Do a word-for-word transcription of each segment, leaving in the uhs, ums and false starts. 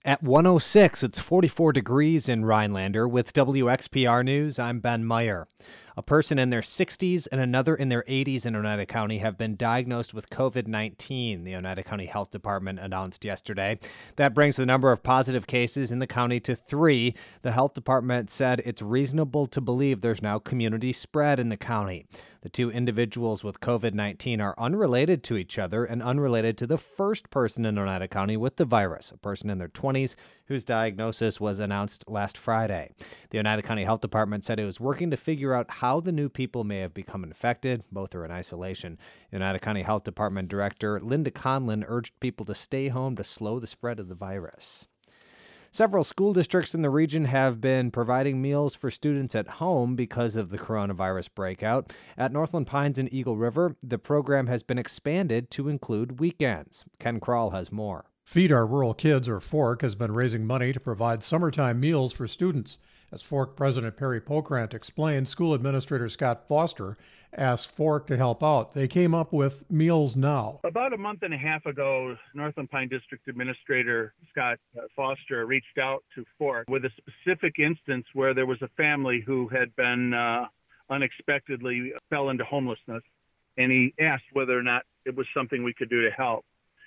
At one oh six, it's forty-four degrees in Rhinelander. With W X P R News, I'm Ben Meyer. A person in their sixties and another in their eighties in Oneida County have been diagnosed with covid nineteen, the Oneida County Health Department announced yesterday. That brings the number of positive cases in the county to three. The health department said it's reasonable to believe there's now community spread in the county. The two individuals with covid nineteen are unrelated to each other and unrelated to the first person in Oneida County with the virus, a person in their twenties whose diagnosis was announced last Friday. The Oneida County Health Department said it was working to figure out how the new people may have become infected. Both are in isolation. The Oneida County Health Department Director Linda Conlin urged people to stay home to slow the spread of the virus. Several school districts in the region have been providing meals for students at home because of the coronavirus breakout. At Northland Pines and Eagle River, the program has been expanded to include weekends. Ken Kroll has more. Feed Our Rural Kids, or FORK, has been raising money to provide summertime meals for students. As FORK President Perry Pokrant explained, School Administrator Scott Foster asked FORK to help out. They came up with Meals Now. About a month and a half ago, Northland Pine District Administrator Scott Foster reached out to FORK with a specific instance where there was a family who had been uh, unexpectedly fell into homelessness, and he asked whether or not it was something we could do to help.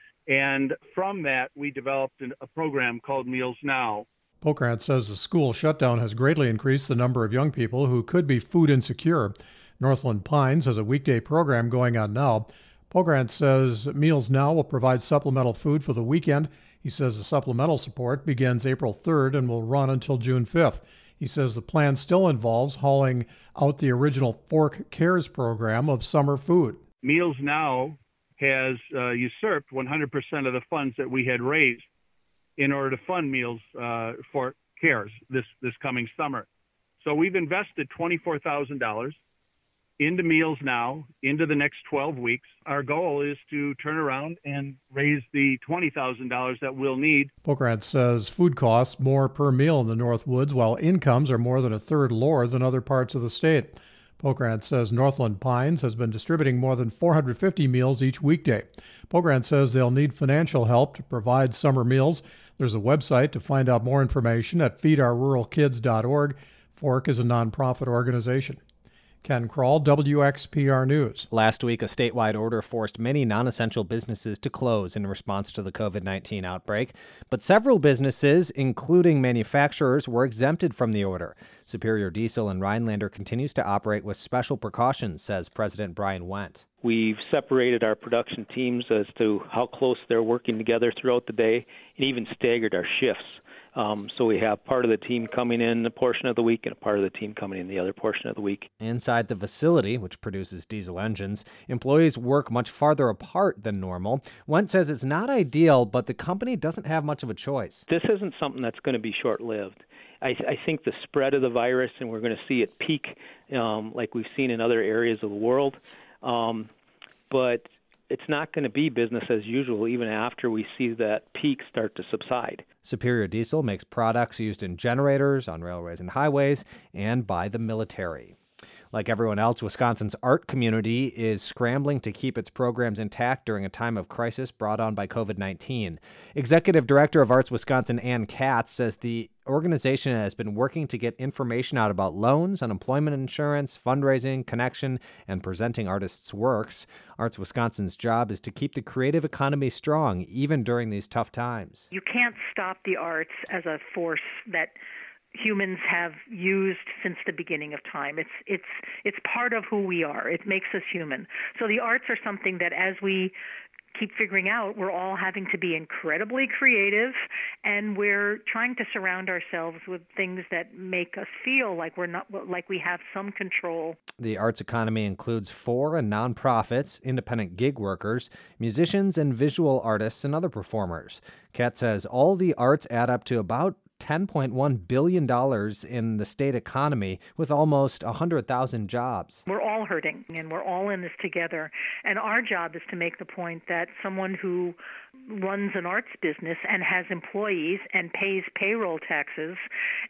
And from that, we developed a program called Meals Now. Pokrant says the school shutdown has greatly increased the number of young people who could be food insecure. Northland Pines has a weekday program going on now. Pokrant says Meals Now will provide supplemental food for the weekend. He says the supplemental support begins April third and will run until June fifth. He says the plan still involves hauling out the original FORK Cares program of summer food. Meals Now has uh, usurped one hundred percent of the funds that we had raised in order to fund meals uh, for CARES this, this coming summer. So we've invested twenty-four thousand dollars into Meals Now, into the next twelve weeks. Our goal is to turn around and raise the twenty thousand dollars that we'll need. Pokrant says food costs more per meal in the Northwoods, while incomes are more than a third lower than other parts of the state. Pokrant says Northland Pines has been distributing more than four hundred fifty meals each weekday. Pokrant says they'll need financial help to provide summer meals. There's a website to find out more information at feed our rural kids dot org. FORK is a nonprofit organization. Ken Kroll, W X P R News. Last week, a statewide order forced many non-essential businesses to close in response to the covid nineteen outbreak. But several businesses, including manufacturers, were exempted from the order. Superior Diesel in Rhinelander continues to operate with special precautions, says President Brian Wendt. We've separated our production teams as to how close they're working together throughout the day, and even staggered our shifts. Um, so we have part of the team coming in a portion of the week and a part of the team coming in the other portion of the week. Inside the facility, which produces diesel engines, employees work much farther apart than normal. Wendt says it's not ideal, but the company doesn't have much of a choice. This isn't something that's going to be short-lived. I, I think the spread of the virus, and we're going to see it peak um, like we've seen in other areas of the world, um, but it's not going to be business as usual even after we see that peak start to subside. Superior Diesel makes products used in generators, on railways and highways, and by the military. Like everyone else, Wisconsin's art community is scrambling to keep its programs intact during a time of crisis brought on by covid nineteen. Executive Director of Arts Wisconsin, Ann Katz, says the organization has been working to get information out about loans, unemployment insurance, fundraising, connection, and presenting artists' works. Arts Wisconsin's job is to keep the creative economy strong, even during these tough times. You can't stop the arts as a force that humans have used since the beginning of time. It's it's it's part of who we are. It makes us human. So the arts are something that, as we keep figuring out, we're all having to be incredibly creative, and we're trying to surround ourselves with things that make us feel like we're not like we have some control. The arts economy includes foreign nonprofits, independent gig workers, musicians, and visual artists and other performers. Katz says all the arts add up to about ten point one billion dollars in the state economy, with almost one hundred thousand jobs. We're all hurting, and we're all in this together. And our job is to make the point that someone who runs an arts business and has employees and pays payroll taxes and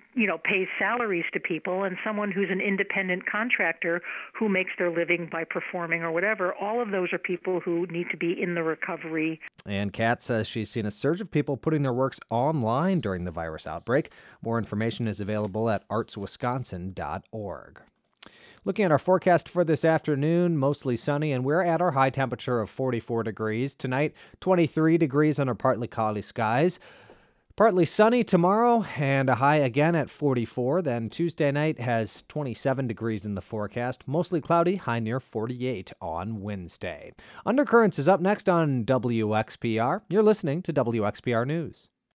you know, pays salaries to people, and someone who's an independent contractor who makes their living by performing or whatever. All of those are people who need to be in the recovery. And Kat says she's seen a surge of people putting their works online during the virus outbreak. More information is available at arts wisconsin dot org. Looking at our forecast for this afternoon, mostly sunny, and we're at our high temperature of forty-four degrees. Tonight, twenty-three degrees under partly cloudy skies. Partly sunny tomorrow, and a high again at forty-four. Then Tuesday night has twenty-seven degrees in the forecast. Mostly cloudy, high near forty-eight on Wednesday. Undercurrents is up next on W X P R. You're listening to W X P R News.